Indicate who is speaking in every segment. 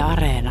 Speaker 1: Areena.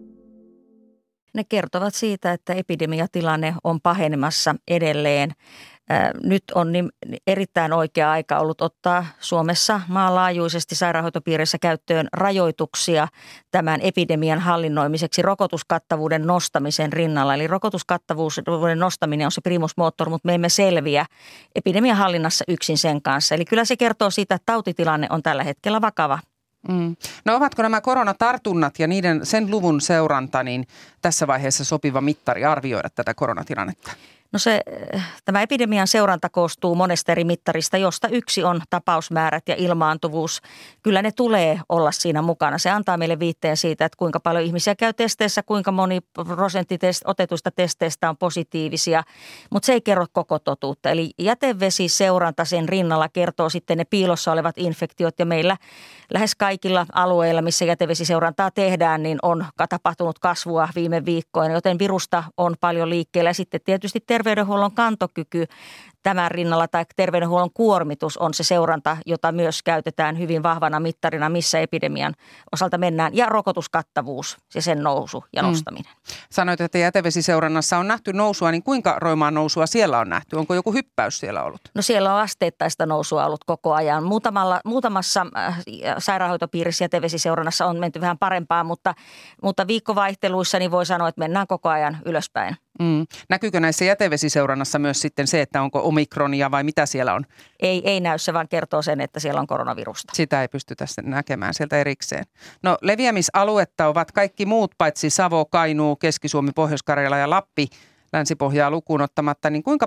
Speaker 2: Ne kertovat siitä, että epidemiatilanne on pahenemassa edelleen. Nyt on erittäin oikea aika ollut ottaa Suomessa maanlaajuisesti sairaanhoitopiirissä käyttöön rajoituksia tämän epidemian hallinnoimiseksi rokotuskattavuuden nostamisen rinnalla. Eli rokotuskattavuuden nostaminen on se primus motor, mutta me emme selviä epidemian hallinnassa yksin sen kanssa. Eli kyllä se kertoo siitä, että tautitilanne on tällä hetkellä vakava.
Speaker 3: No ovatko nämä koronatartunnat ja sen luvun seuranta niin tässä vaiheessa sopiva mittari arvioida tätä koronatilannetta?
Speaker 2: No tämä epidemian seuranta koostuu monesta eri mittarista, josta yksi on tapausmäärät ja ilmaantuvuus. Kyllä ne tulee olla siinä mukana. Se antaa meille viitteen siitä, että kuinka paljon ihmisiä käy testeissä, kuinka moni prosentti otetuista testeistä on positiivisia, mutta se ei kerro koko totuutta. Eli jätevesiseuranta sen rinnalla kertoo sitten ne piilossa olevat infektiot ja meillä lähes kaikilla alueilla, missä jätevesiseurantaa tehdään, niin on tapahtunut kasvua viime viikkoina, joten virusta on paljon liikkeellä. Ja sitten tietysti terveydenhuollon kantokyky tämän rinnalla tai terveydenhuollon kuormitus on se seuranta, jota myös käytetään hyvin vahvana mittarina, missä epidemian osalta mennään. Ja rokotuskattavuus ja sen nousu ja nostaminen.
Speaker 3: Sanoit, että jätevesiseurannassa on nähty nousua, niin kuinka roimaa nousua siellä on nähty? Onko joku hyppäys siellä ollut?
Speaker 2: No siellä on asteittaista nousua ollut koko ajan. Muutamassa sairaanhoitopiirissä jätevesiseurannassa on menty vähän parempaa, mutta viikkovaihteluissa niin voi sanoa, että mennään koko ajan ylöspäin.
Speaker 3: Näkyykö näissä jätevesiseurannassa myös sitten se, että onko omikronia vai mitä siellä on?
Speaker 2: Ei näy, se vaan kertoo sen, että siellä on koronavirusta.
Speaker 3: Sitä ei pystytä näkemään sieltä erikseen. No leviämisaluetta ovat kaikki muut paitsi Savo, Kainuu, Keski-Suomi, Pohjois-Karjala ja Lappi Länsi-Pohjaa lukuun ottamatta. Niin kuinka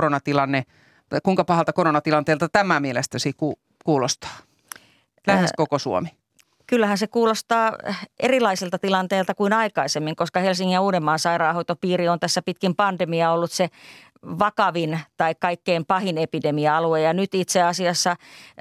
Speaker 3: pahalta koronatilanteelta tämä mielestäsi kuulostaa? Lähes koko Suomi.
Speaker 2: Kyllähän se kuulostaa erilaiselta tilanteelta kuin aikaisemmin, koska Helsingin ja Uudenmaan sairaanhoitopiiri on tässä pitkin pandemiaa ollut se vakavin tai kaikkein pahin epidemia-alue. Ja nyt itse asiassa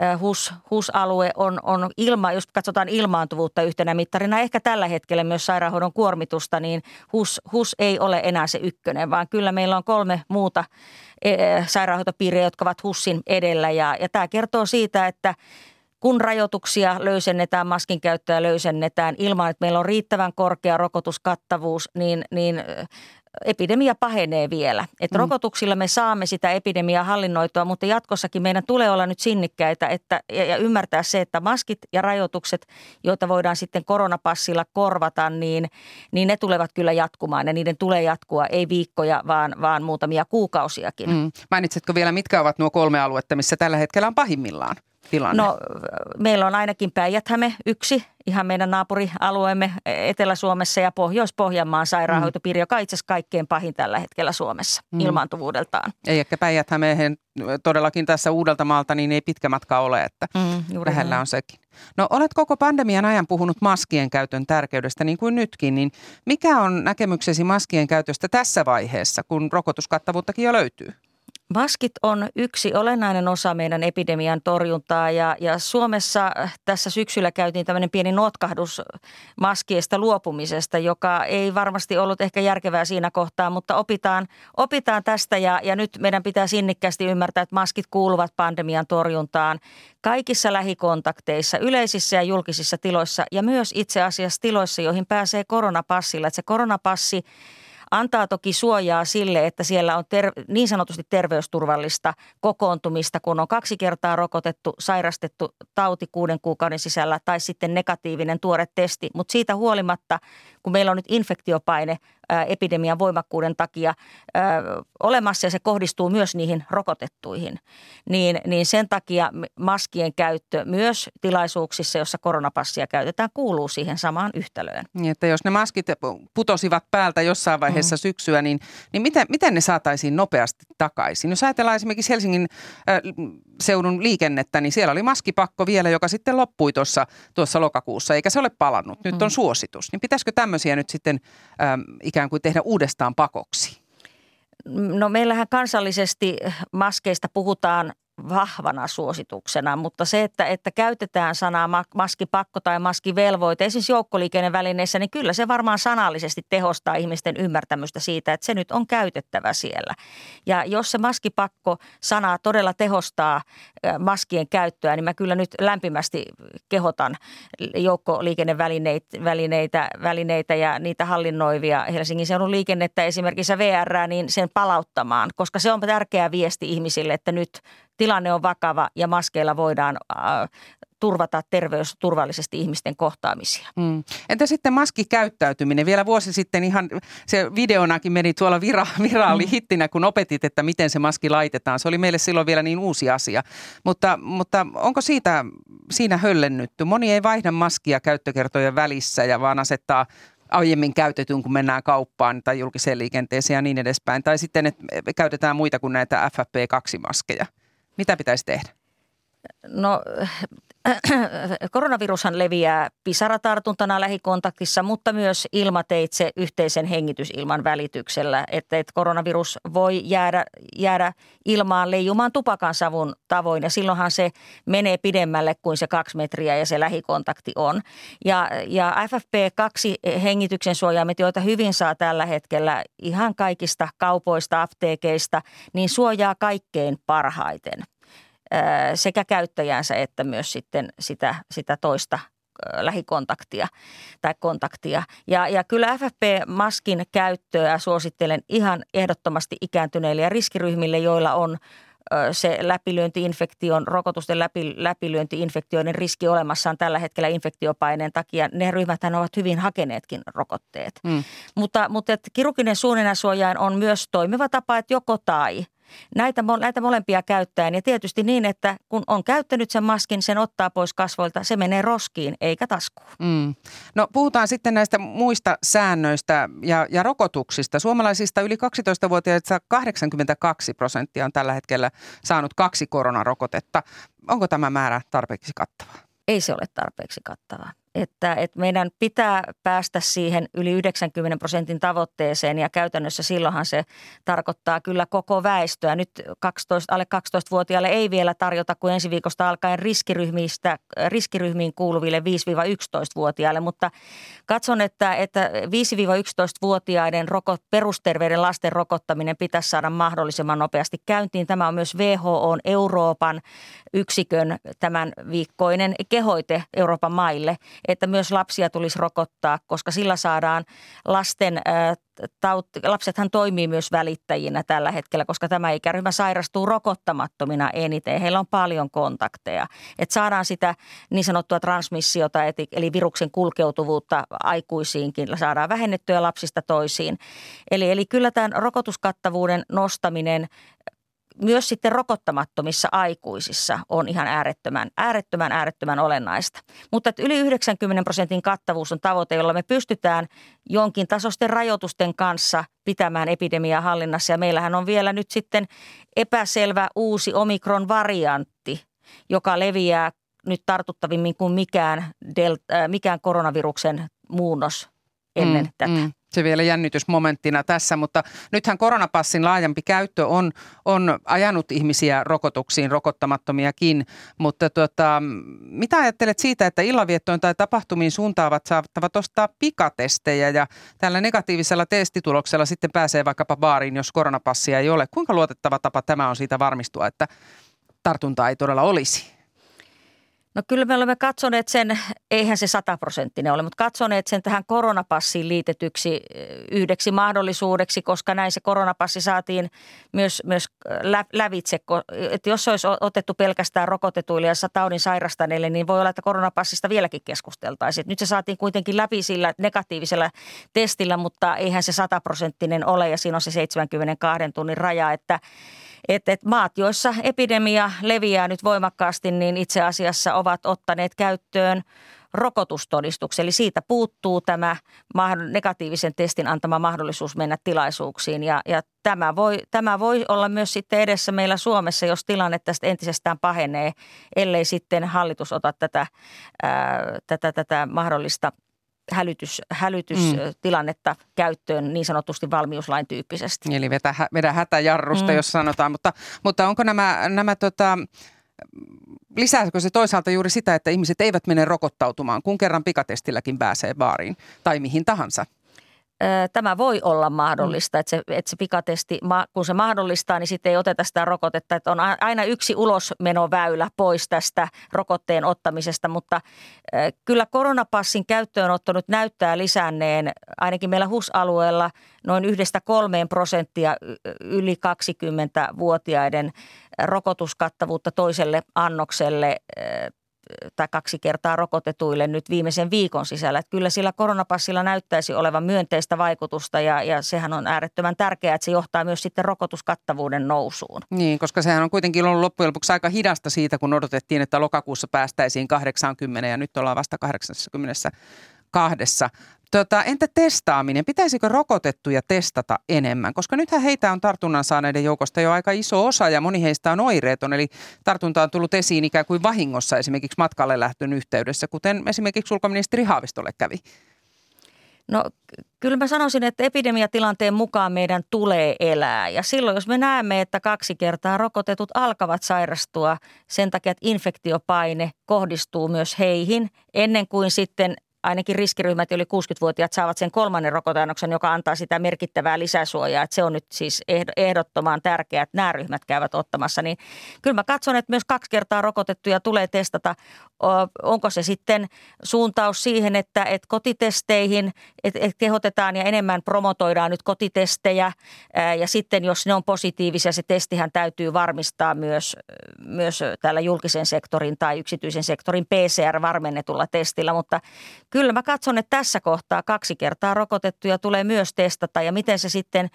Speaker 2: HUS-alue on jos katsotaan ilmaantuvuutta yhtenä mittarina, ehkä tällä hetkellä myös sairaanhoidon kuormitusta, niin HUS ei ole enää se ykkönen, vaan kyllä meillä on 3 muuta sairaanhoitopiiriä, jotka ovat HUSin edellä. Ja tämä kertoo siitä, että kun rajoituksia löysennetään, maskin käyttöä löysennetään ilman, että meillä on riittävän korkea rokotuskattavuus, niin epidemia pahenee vielä. Että rokotuksilla me saamme sitä epidemiaa hallinnoitua, mutta jatkossakin meidän tulee olla nyt sinnikkäitä ja ymmärtää se, että maskit ja rajoitukset, joita voidaan sitten koronapassilla korvata, niin ne tulevat kyllä jatkumaan ja niiden tulee jatkua, ei viikkoja, vaan muutamia kuukausiakin.
Speaker 3: Mainitsitko vielä, mitkä ovat nuo 3 aluetta, missä tällä hetkellä on pahimmillaan tilanne?
Speaker 2: No meillä on ainakin Päijät-Häme yksi, ihan meidän naapurialueemme Etelä-Suomessa ja Pohjois-Pohjanmaan sairaanhoitopiiri, joka on itse asiassa kaikkein pahin tällä hetkellä Suomessa ilmaantuvuudeltaan.
Speaker 3: Ei ehkä Päijät-Hämeen todellakin tässä Uudeltamaalta niin ei pitkä matka ole, että lähellä on sekin. No olet koko pandemian ajan puhunut maskien käytön tärkeydestä niin kuin nytkin, niin mikä on näkemyksesi maskien käytöstä tässä vaiheessa, kun rokotuskattavuuttakin jo löytyy?
Speaker 2: Maskit on yksi olennainen osa meidän epidemian torjuntaa ja Suomessa tässä syksyllä käytiin tämmöinen pieni notkahdus maskeista luopumisesta, joka ei varmasti ollut ehkä järkevää siinä kohtaa, mutta opitaan tästä ja nyt meidän pitää sinnikkäästi ymmärtää, että maskit kuuluvat pandemian torjuntaan kaikissa lähikontakteissa, yleisissä ja julkisissa tiloissa ja myös itse asiassa tiloissa, joihin pääsee koronapassilla. Että se koronapassi antaa toki suojaa sille, että siellä on niin sanotusti terveysturvallista kokoontumista, kun on 2 kertaa rokotettu, sairastettu tauti 6 kuukauden sisällä tai sitten negatiivinen tuore testi. Mutta siitä huolimatta, kun meillä on nyt infektiopaine epidemian voimakkuuden takia olemassa ja se kohdistuu myös niihin rokotettuihin, niin sen takia maskien käyttö myös tilaisuuksissa, jossa koronapassia käytetään, kuuluu siihen samaan yhtälöön.
Speaker 3: Niin, että jos ne maskit putosivat päältä jossain vaiheessa syksyä, niin miten ne saataisiin nopeasti takaisin? Jos ajatellaan esimerkiksi Helsingin seudun liikennettä, niin siellä oli maskipakko vielä, joka sitten loppui tuossa lokakuussa, eikä se ole palannut. Nyt on suositus. Niin pitäisikö tämmöisiä nyt sitten ikään kuin tehdä uudestaan pakoksi?
Speaker 2: No meillähän kansallisesti maskeista puhutaan vahvana suosituksena, mutta se, että käytetään sanaa maskipakko tai maskivelvoite esimerkiksi joukkoliikennevälineissä, niin kyllä se varmaan sanallisesti tehostaa ihmisten ymmärtämystä siitä, että se nyt on käytettävä siellä. Ja jos se maskipakko-sana todella tehostaa maskien käyttöä, niin mä kyllä nyt lämpimästi kehotan joukkoliikennevälineitä ja niitä hallinnoivia Helsingin seudun liikennettä, esimerkiksi VR, niin sen palauttamaan, koska se on tärkeä viesti ihmisille, että nyt tilanne on vakava ja maskeilla voidaan turvata terveysturvallisesti ihmisten kohtaamisia.
Speaker 3: Entä sitten maskikäyttäytyminen? Vielä vuosi sitten ihan se videonakin meni tuolla viraali hittinä, kun opetit, että miten se maski laitetaan. Se oli meille silloin vielä niin uusi asia. Mutta onko siinä höllennytty? Moni ei vaihda maskia käyttökertojen välissä ja vaan asettaa aiemmin käytetyn, kun mennään kauppaan tai julkiseen liikenteeseen ja niin edespäin. Tai sitten, että käytetään muita kuin näitä FFP2-maskeja. Mitä pitäisi tehdä?
Speaker 2: No, koronavirushan leviää pisaratartuntana lähikontaktissa, mutta myös ilmateitse yhteisen hengitysilman välityksellä. Että koronavirus voi jäädä ilmaan leijumaan tupakansavun tavoin ja silloinhan se menee pidemmälle kuin se 2 metriä ja se lähikontakti on. Ja FFP2-hengityksen suojaimet, joita hyvin saa tällä hetkellä ihan kaikista kaupoista, apteekeista, niin suojaa kaikkein parhaiten sekä käyttäjänsä että myös sitten sitä toista lähikontaktia tai kontaktia. Ja kyllä FFP-maskin käyttöä suosittelen ihan ehdottomasti ikääntyneille ja riskiryhmille, joilla on se rokotusten läpilyönti-infektioiden riski olemassaan tällä hetkellä infektiopaineen takia. Ne ryhmäthän ovat hyvin hakeneetkin rokotteet. Mutta kirurginen suunenäsuojain on myös toimiva tapa, että joko tai. Näitä molempia käyttäen ja tietysti niin, että kun on käyttänyt sen maskin, sen ottaa pois kasvoilta, se menee roskiin eikä taskuun.
Speaker 3: No puhutaan sitten näistä muista säännöistä ja rokotuksista. Suomalaisista yli 12-vuotiaista 82% on tällä hetkellä saanut 2 koronarokotetta. Onko tämä määrä tarpeeksi kattava?
Speaker 2: Ei se ole tarpeeksi kattava. Että meidän pitää päästä siihen yli 90% tavoitteeseen ja käytännössä silloinhan se tarkoittaa kyllä koko väestöä. Nyt alle 12-vuotiaille ei vielä tarjota kuin ensi viikosta alkaen riskiryhmiin kuuluville 5-11-vuotiaille, mutta katson, että 5-11-vuotiaiden perusterveiden lasten rokottaminen pitäisi saada mahdollisimman nopeasti käyntiin. Tämä on myös WHO:n Euroopan yksikön tämän viikkoinen kehoite Euroopan maille, että myös lapsia tulisi rokottaa, koska sillä saadaan lapsethan toimii myös välittäjinä tällä hetkellä, koska tämä ikäryhmä sairastuu rokottamattomina eniten. Heillä on paljon kontakteja. Että saadaan sitä niin sanottua transmissiota, eli viruksen kulkeutuvuutta aikuisiinkin saadaan vähennettyä lapsista toisiin. Eli kyllä tämän rokotuskattavuuden nostaminen myös sitten rokottamattomissa aikuisissa on ihan äärettömän olennaista. Mutta yli 90% kattavuus on tavoite, jolla me pystytään jonkin tasoisten rajoitusten kanssa pitämään epidemiaa hallinnassa. Ja meillähän on vielä nyt sitten epäselvä uusi omikron-variantti, joka leviää nyt tartuttavimmin kuin mikään koronaviruksen muunnos ennen tätä.
Speaker 3: Se vielä jännitysmomenttina tässä, mutta nythän koronapassin laajempi käyttö on ajanut ihmisiä rokotuksiin, rokottamattomiakin, mutta mitä ajattelet siitä, että illanviettoon tai tapahtumiin suuntaavat saattavat ostaa pikatestejä ja tällä negatiivisella testituloksella sitten pääsee vaikkapa baariin, jos koronapassia ei ole. Kuinka luotettava tapa tämä on siitä varmistua, että tartuntaa ei todella olisi?
Speaker 2: No kyllä me olemme katsoneet sen, eihän se 100% ole, mutta katsoneet sen tähän koronapassiin liitetyksi yhdeksi mahdollisuudeksi, koska näin se koronapassi saatiin myös lävitse. Että jos se olisi otettu pelkästään rokotetuille ja taudin sairastaneille, niin voi olla, että koronapassista vieläkin keskusteltaisiin. Nyt se saatiin kuitenkin läpi sillä negatiivisella testillä, mutta eihän se 100% ole ja siinä on se 72 tunnin raja, että maat, joissa epidemia leviää nyt voimakkaasti, niin itse asiassa ovat ottaneet käyttöön rokotustodistuksen. Eli siitä puuttuu tämä negatiivisen testin antama mahdollisuus mennä tilaisuuksiin. Ja tämä voi olla myös sitten edessä meillä Suomessa, jos tilanne tästä entisestään pahenee, ellei sitten hallitus ota tätä mahdollista hälytystilannetta käyttöön niin sanotusti valmiuslain tyyppisesti.
Speaker 3: Eli vedä hätäjarrusta, jos sanotaan, mutta onko lisääkö se toisaalta juuri sitä, että ihmiset eivät mene rokottautumaan, kun kerran pikatestilläkin pääsee baariin tai mihin tahansa?
Speaker 2: Tämä voi olla mahdollista, että se pikatesti, kun se mahdollistaa, niin sitten ei oteta sitä rokotetta. Että on aina yksi ulosmenoväylä pois tästä rokotteen ottamisesta, mutta kyllä koronapassin käyttöönotto nyt näyttää lisänneen ainakin meillä HUS-alueella noin 1-3% yli 20-vuotiaiden rokotuskattavuutta toiselle annokselle tai 2 kertaa rokotetuille nyt viimeisen viikon sisällä. Että kyllä sillä koronapassilla näyttäisi olevan myönteistä vaikutusta ja sehän on äärettömän tärkeää, että se johtaa myös sitten rokotuskattavuuden nousuun. Niin,
Speaker 3: koska sehän on kuitenkin ollut loppujen lopuksi aika hidasta siitä, kun odotettiin, että lokakuussa päästäisiin 80 ja nyt ollaan vasta 82. Entä testaaminen? Pitäisikö rokotettuja testata enemmän? Koska nythän heitä on tartunnan saaneiden joukosta jo aika iso osa ja moni heistä on oireeton. Eli tartunta on tullut esiin ikään kuin vahingossa esimerkiksi matkalle lähtön yhteydessä, kuten esimerkiksi ulkoministeri Haavistolle kävi.
Speaker 2: No kyllä mä sanoisin, että epidemiatilanteen mukaan meidän tulee elää. Ja silloin jos me näemme, että 2 kertaa rokotetut alkavat sairastua sen takia, että infektiopaine kohdistuu myös heihin ennen kuin sitten ainakin riskiryhmät yli 60-vuotiaat saavat sen 3. rokoteannoksen, joka antaa sitä merkittävää lisäsuojaa. Että se on nyt siis ehdottoman tärkeää, että nämä ryhmät käyvät ottamassa. Niin kyllä mä katson, että myös 2 kertaa rokotettuja tulee testata. Onko se sitten suuntaus siihen, että kotitesteihin että kehotetaan ja enemmän promotoidaan nyt kotitestejä. Ja sitten jos ne on positiivisia, se testihän täytyy varmistaa myös täällä julkisen sektorin tai yksityisen sektorin PCR-varmennetulla testillä, mutta kyllä mä katson, että tässä kohtaa 2 kertaa rokotettuja tulee myös testata ja miten se sitten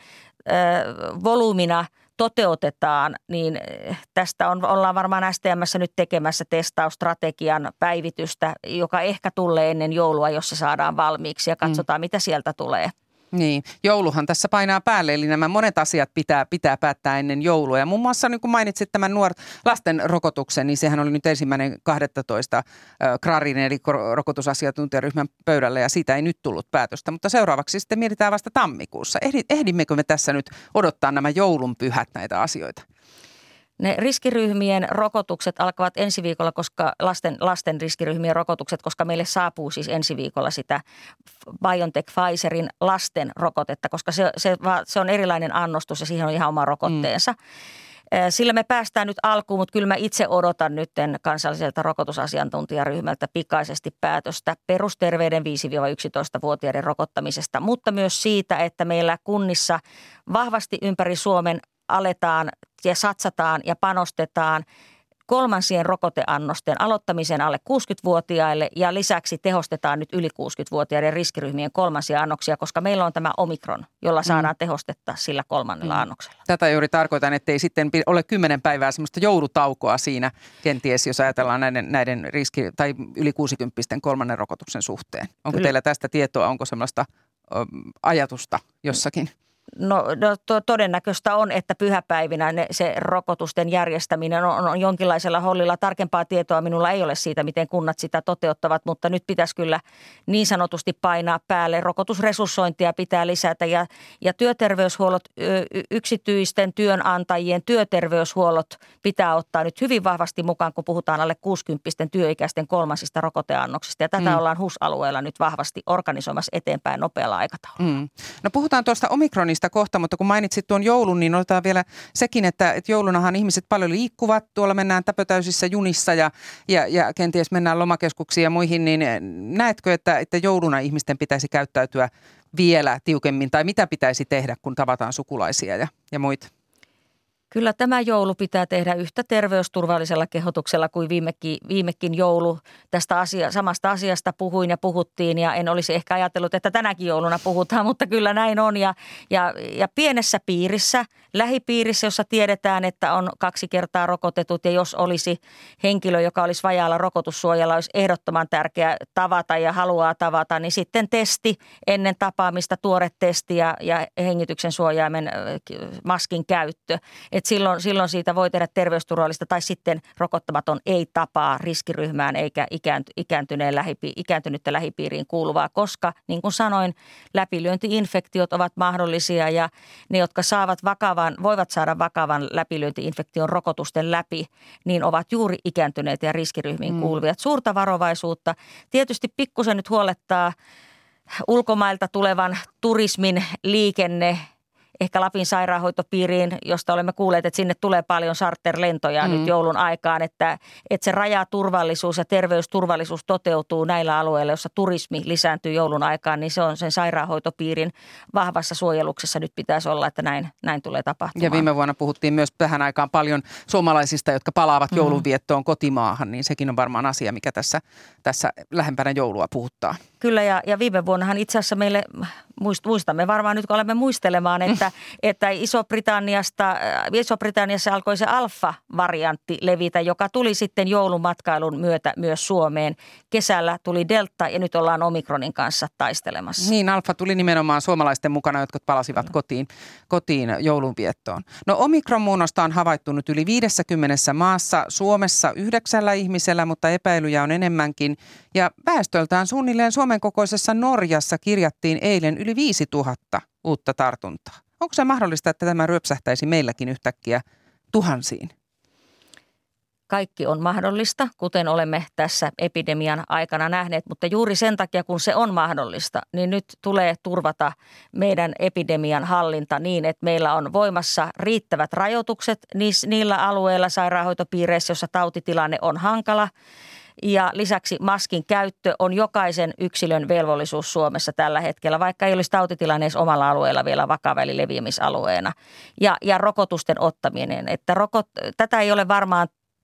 Speaker 2: volyymina toteutetaan, niin tästä ollaan varmaan STM:ssä nyt tekemässä testausstrategian päivitystä, joka ehkä tulee ennen joulua, jos se saadaan valmiiksi ja katsotaan, mitä sieltä tulee.
Speaker 3: Niin, jouluhan tässä painaa päälle, eli nämä monet asiat pitää päättää ennen joulua. Ja muun muassa niin kun mainitsit tämän lasten rokotuksen, niin sehän oli nyt 1.12. KRARin eli rokotusasiantuntijaryhmän pöydällä ja siitä ei nyt tullut päätöstä. Mutta seuraavaksi sitten mietitään vasta tammikuussa. Ehdimmekö me tässä nyt odottaa nämä joulunpyhät näitä asioita?
Speaker 2: Ne riskiryhmien rokotukset alkavat ensi viikolla, koska lasten riskiryhmien rokotukset, koska meille saapuu siis ensi viikolla sitä BioNTech Pfizerin lasten rokotetta, koska se on erilainen annostus ja siihen on ihan oma rokotteensa. Sillä me päästään nyt alkuun, mutta kyllä mä itse odotan nyt kansalliselta rokotusasiantuntijaryhmältä pikaisesti päätöstä perusterveiden 5-11-vuotiaiden rokottamisesta, mutta myös siitä, että meillä kunnissa vahvasti ympäri Suomen aletaan ja satsataan ja panostetaan 3. rokoteannosten aloittamiseen alle 60-vuotiaille ja lisäksi tehostetaan nyt yli 60-vuotiaiden riskiryhmien 3. annoksia, koska meillä on tämä Omikron, jolla saadaan tehostetta sillä 3. annoksella.
Speaker 3: Tätä juuri tarkoitan, että ei sitten ole 10 päivää semmoista joulutaukoa siinä kenties, jos ajatellaan näiden tai yli 60-vuotiaiden 3. rokotuksen suhteen. Onko Kyllä. teillä tästä tietoa, onko semmoista ajatusta jossakin?
Speaker 2: No todennäköistä on, että pyhäpäivinä se rokotusten järjestäminen on jonkinlaisella hollilla. Tarkempaa tietoa minulla ei ole siitä, miten kunnat sitä toteuttavat, mutta nyt pitäisi kyllä niin sanotusti painaa päälle. Rokotusresurssointia pitää lisätä ja työterveyshuollot, yksityisten työnantajien työterveyshuollot pitää ottaa nyt hyvin vahvasti mukaan, kun puhutaan alle 60-vuotiaiden työikäisten 3. rokoteannoksista. Ja tätä ollaan HUS-alueella nyt vahvasti organisoimassa eteenpäin nopealla aikataululla.
Speaker 3: No puhutaan tuosta Omikronista kohta, mutta kun mainitsit tuon joulun, niin otetaan vielä sekin, että joulunahan ihmiset paljon liikkuvat. Tuolla mennään täpötäysissä junissa ja kenties mennään lomakeskuksiin ja muihin, niin näetkö, että jouluna ihmisten pitäisi käyttäytyä vielä tiukemmin tai mitä pitäisi tehdä, kun tavataan sukulaisia ja muita?
Speaker 2: Kyllä tämä joulu pitää tehdä yhtä terveysturvallisella kehotuksella kuin viimekin joulu. Tästä samasta asiasta puhuin ja puhuttiin ja en olisi ehkä ajatellut, että tänäkin jouluna puhutaan, mutta kyllä näin on. Ja pienessä piirissä, lähipiirissä, jossa tiedetään, että on 2 kertaa rokotetut ja jos olisi henkilö, joka olisi vajaalla rokotussuojalla, olisi ehdottoman tärkeää tavata ja haluaa tavata, niin sitten testi ennen tapaamista, tuore testi ja hengityksen suojaimen maskin käyttö. silloin siitä voi tehdä terveysturvallista tai sitten rokottamaton ei tapaa riskiryhmään eikä ikääntynyttä lähipiiriin kuuluvaa, koska niin kuin sanoin, läpilyönti-infektiot ovat mahdollisia ja ne, jotka voivat saada vakavan läpilyönti-infektion rokotusten läpi, niin ovat juuri ikääntyneitä ja riskiryhmiin kuuluvia. Suurta varovaisuutta. Tietysti pikkusen nyt huolettaa ulkomailta tulevan turismin liikenne, ehkä Lapin sairaanhoitopiiriin, josta olemme kuulleet, että sinne tulee paljon charterlentoja nyt joulun aikaan, että se rajaturvallisuus ja terveysturvallisuus toteutuu näillä alueilla, jossa turismi lisääntyy joulun aikaan, niin se on sen sairaanhoitopiirin vahvassa suojeluksessa nyt pitäisi olla, että näin tulee tapahtumaan.
Speaker 3: Ja viime vuonna puhuttiin myös tähän aikaan paljon suomalaisista, jotka palaavat joulunviettoon kotimaahan, niin sekin on varmaan asia, mikä tässä lähempänä joulua puhuttaa.
Speaker 2: Kyllä ja viime vuonnahan itse asiassa meille, muistamme varmaan nyt kun olemme muistelemaan, että Iso-Britanniassa alkoi se alfa-variantti levitä, joka tuli sitten joulumatkailun myötä myös Suomeen. Kesällä tuli delta ja nyt ollaan omikronin kanssa taistelemassa.
Speaker 3: Niin, alfa tuli nimenomaan suomalaisten mukana, jotka palasivat kotiin joulunviettoon. No omikron-muunnosta on havaittu nyt yli 50 maassa, Suomessa 9 ihmisellä, mutta epäilyjä on enemmänkin. Ja väestöltään suunnilleen Suomen kokoisessa Norjassa kirjattiin eilen yli 5000 uutta tartuntaa. Onko se mahdollista, että tämä ryöpsähtäisi meilläkin yhtäkkiä tuhansiin?
Speaker 2: Kaikki on mahdollista, kuten olemme tässä epidemian aikana nähneet, mutta juuri sen takia, kun se on mahdollista, niin nyt tulee turvata meidän epidemian hallinta niin, että meillä on voimassa riittävät rajoitukset niillä alueilla sairaanhoitopiireissä, jossa tautitilanne on hankala. Ja lisäksi maskin käyttö on jokaisen yksilön velvollisuus Suomessa tällä hetkellä, vaikka ei olisi tautitilanne edes omalla alueella vielä vakava eli leviämisalueena. Ja rokotusten ottaminen, että tätä ei ole varmaan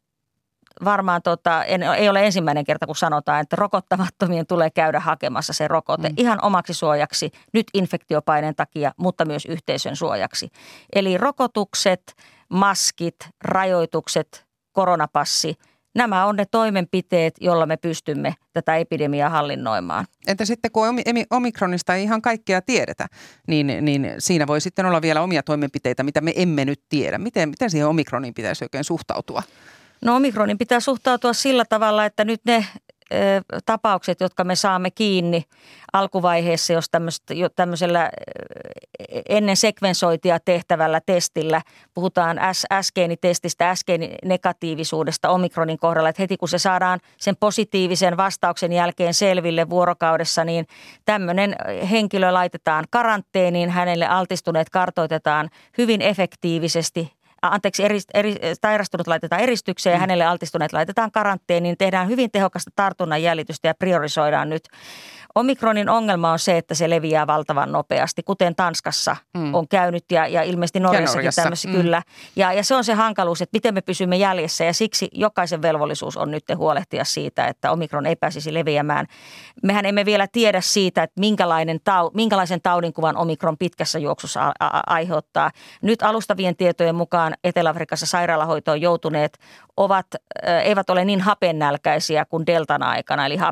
Speaker 2: ei ole ensimmäinen kerta, kun sanotaan, että rokottamattomien tulee käydä hakemassa se rokote ihan omaksi suojaksi, nyt infektiopaineen takia, mutta myös yhteisön suojaksi. Eli rokotukset, maskit, rajoitukset, koronapassi, nämä on ne toimenpiteet, joilla me pystymme tätä epidemiaa hallinnoimaan.
Speaker 3: Entä sitten kun omikronista ei ihan kaikkea tiedetä, niin siinä voi sitten olla vielä omia toimenpiteitä, mitä me emme nyt tiedä. Miten siihen omikroniin pitäisi oikein suhtautua?
Speaker 2: No omikronin pitää suhtautua sillä tavalla, että nyt ne tapaukset, jotka me saamme kiinni alkuvaiheessa, jos tämmöisellä ennen sekvensointia tehtävällä testillä, puhutaan S-geenitestistä, S-geeninegatiivisuudesta omikronin kohdalla, että heti kun se saadaan sen positiivisen vastauksen jälkeen selville vuorokaudessa, niin tämmöinen henkilö laitetaan karanteeniin, hänelle altistuneet kartoitetaan hyvin efektiivisesti. Sairastunut laitetaan eristykseen ja hänelle altistuneet laitetaan karanteeniin. Tehdään hyvin tehokasta tartunnan jäljitystä ja priorisoidaan nyt. Omikronin ongelma on se, että se leviää valtavan nopeasti, kuten Tanskassa on käynyt ja ilmeisesti Norjassakin tämmöisiä kyllä. Ja se on se hankaluus, että miten me pysymme jäljessä ja siksi jokaisen velvollisuus on nyt huolehtia siitä, että omikron ei pääsisi leviämään. Mehän emme vielä tiedä siitä, että minkälaisen taudinkuvan omikron pitkässä juoksussa aiheuttaa. Nyt alustavien tietojen mukaan Etelä-Afrikassa sairaalahoitoon joutuneet eivät ole niin hapennälkäisiä kuin deltan aikana, eli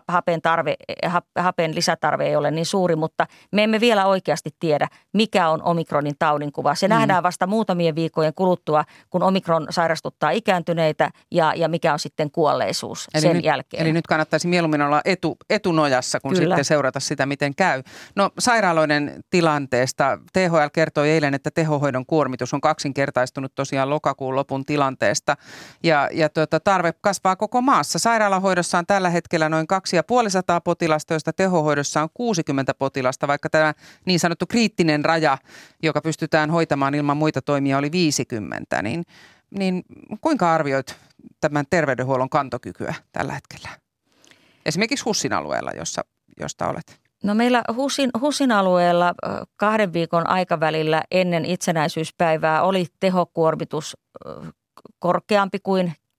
Speaker 2: hapen lisätarve ei ole niin suuri, mutta me emme vielä oikeasti tiedä, mikä on omikronin taudinkuva. Se nähdään vasta muutamien viikkojen kuluttua, kun omikron sairastuttaa ikääntyneitä ja mikä on sitten kuolleisuus sen jälkeen.
Speaker 3: Eli nyt kannattaisi mieluummin olla etunojassa, kun sitten seurata sitä, miten käy. No sairaaloiden tilanteesta THL kertoi eilen, että tehohoidon kuormitus on kaksinkertaistunut tosiaan lokakuun lopun tilanteesta ja tarve kasvaa koko maassa. Sairaalahoidossa on tällä hetkellä noin 250 potilasta, joista tehohoidossa on 60 potilasta, vaikka tämä niin sanottu kriittinen raja, joka pystytään hoitamaan ilman muita toimia, oli 50. Niin kuinka arvioit tämän terveydenhuollon kantokykyä tällä hetkellä? Esimerkiksi HUSin alueella, josta olet.
Speaker 2: No meillä HUSin alueella 2 viikon aikavälillä ennen itsenäisyyspäivää oli tehokuormitus korkeampi kuin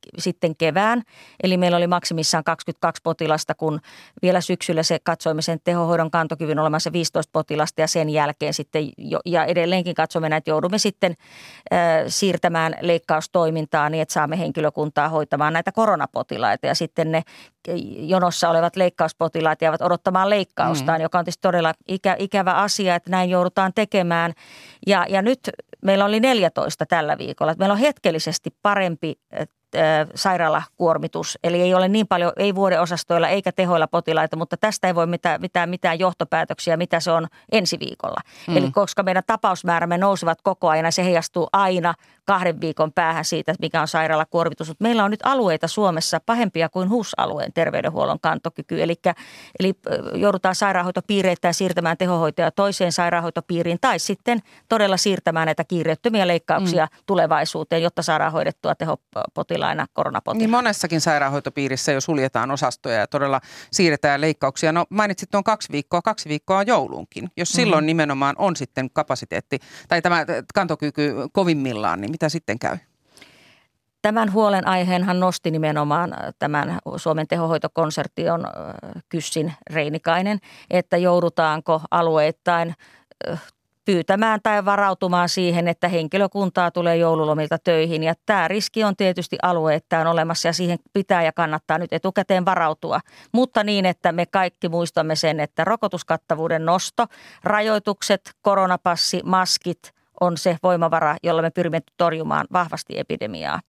Speaker 2: sitten kevään. Eli meillä oli maksimissaan 22 potilasta, kun vielä syksyllä katsoimme sen tehohoidon kantokyvyn olemassa 15 potilasta ja sen jälkeen sitten ja edelleenkin katsomme, että joudumme sitten siirtämään leikkaustoimintaa niin, että saamme henkilökuntaa hoitamaan näitä koronapotilaita ja sitten ne jonossa olevat leikkauspotilaat jäävät odottamaan leikkaustaan, joka on tietysti todella ikävä asia, että näin joudutaan tekemään. Ja nyt meillä oli 14 tällä viikolla. Meillä on hetkellisesti parempi sairaalakuormitus, eli ei ole niin paljon, ei vuodeosastoilla eikä tehoilla potilaita, mutta tästä ei voi mitään johtopäätöksiä, mitä se on ensi viikolla. Eli koska meidän tapausmäärämme nousevat koko ajan, se heijastuu aina 2 viikon päähän siitä, mikä on sairaalakuormitus. Mutta meillä on nyt alueita Suomessa pahempia kuin HUS-alueen terveydenhuollon kantokyky, eli joudutaan sairaanhoitopiireittäin siirtämään tehohoitoja toiseen sairaanhoitopiiriin tai sitten todella siirtämään näitä kiireettömiä leikkauksia tulevaisuuteen, jotta saadaan hoidettua tehopotilaina koronapotilaina.
Speaker 3: Niin monessakin sairaanhoitopiirissä jo suljetaan osastoja ja todella siirretään leikkauksia. No mainitsit tuon 2 viikkoa on jouluunkin. Jos silloin nimenomaan on sitten kapasiteetti tai tämä kantokyky kovimmillaan, niin mitä sitten käy?
Speaker 2: Tämän huolenaiheenhan nosti nimenomaan tämän Suomen tehohoitokonsortion Kyssin Reinikainen, että joudutaanko alueittain pyytämään tai varautumaan siihen, että henkilökuntaa tulee joululomilta töihin. Ja tämä riski on tietysti alueittain olemassa ja siihen pitää ja kannattaa nyt etukäteen varautua. Mutta niin, että me kaikki muistamme sen, että rokotuskattavuuden nosto, rajoitukset, koronapassi, maskit on se voimavara, jolla me pyrimme torjumaan vahvasti epidemiaa.